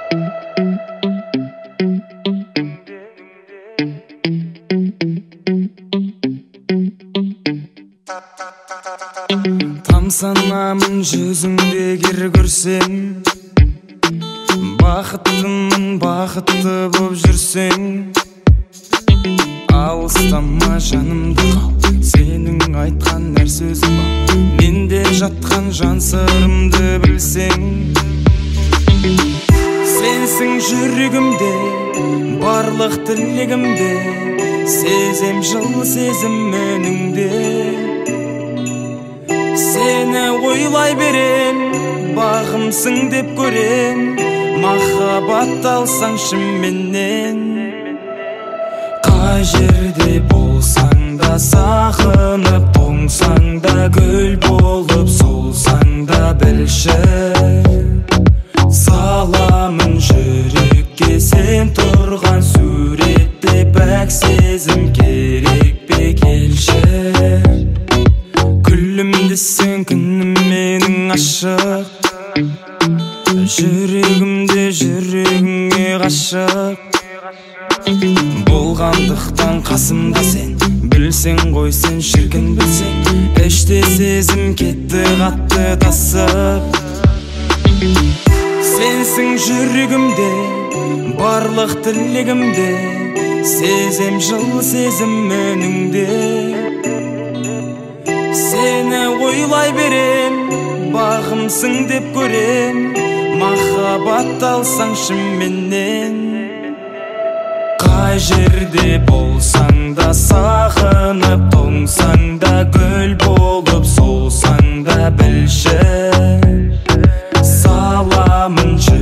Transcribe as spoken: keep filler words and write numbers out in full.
Тамсанамын жүзіңде кер көрсем, бақыттымын бақытты боп жүрсең. Алыстама жанымды қал, сенің айтқан әр сөзің бал. Менде жатқан жан сырымды білсең. Сенсің жүрегімде, барлық тілегімде, сезем жылы сезім өніңде. Сені ойлай берем, бағымсың деп көрем, махаббат алсаңшы менен. Қай жерде болсаң да, сағынып тоңсаң да, гүл болып солсаң да білші. Саламын жүрекке сен тұрған суретте, бәк сезім керек пе келші. Күлімдесің күнім менің ашық, жүрегімде жүрегіңе ғашық. Болғандықтан қасымда сен, білсең ғой сен шіркін білсең. Іште сезім кетті қатты тасып. Сенсің жүрегімде, барлық тілегімде, сезем жылы сезім өніңде. Сені ойлай берем, бағымсың деп көрем, махаббат алсаңшы менен. Қай жерде болсаң да, сағынып тоңсаң да, гүл болып солсаң да білші. Саламын